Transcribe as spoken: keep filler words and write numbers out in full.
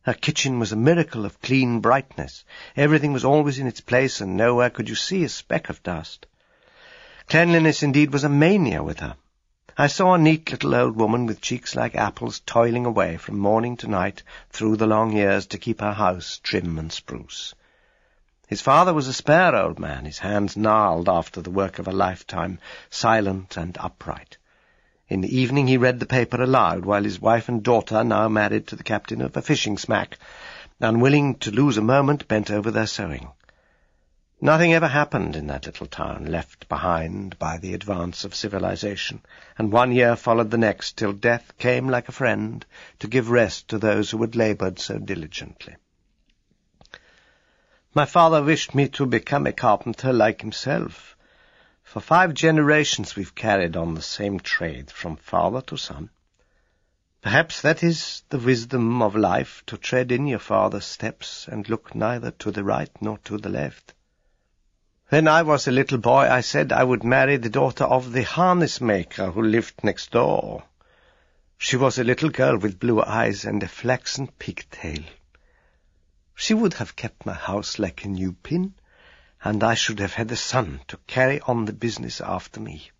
Her kitchen was a miracle of clean brightness. Everything was always in its place, and nowhere could you see a speck of dust. Cleanliness indeed was a mania with her. I saw a neat little old woman with cheeks like apples toiling away from morning to night through the long years to keep her house trim and spruce. His father was a spare old man, his hands gnarled after the work of a lifetime, silent and upright. In the evening he read the paper aloud, while his wife and daughter, now married to the captain of a fishing smack, unwilling to lose a moment, bent over their sewing. Nothing ever happened in that little town, left behind by the advance of civilization, and one year followed the next, till death came like a friend to give rest to those who had laboured so diligently. My father wished me to become a carpenter like himself. For five generations we've carried on the same trade, from father to son. Perhaps that is the wisdom of life, to tread in your father's steps and look neither to the right nor to the left. When I was a little boy, I said I would marry the daughter of the harness-maker who lived next door. She was a little girl with blue eyes and a flaxen pigtail. She would have kept my house like a new pin, and I should have had a son to carry on the business after me.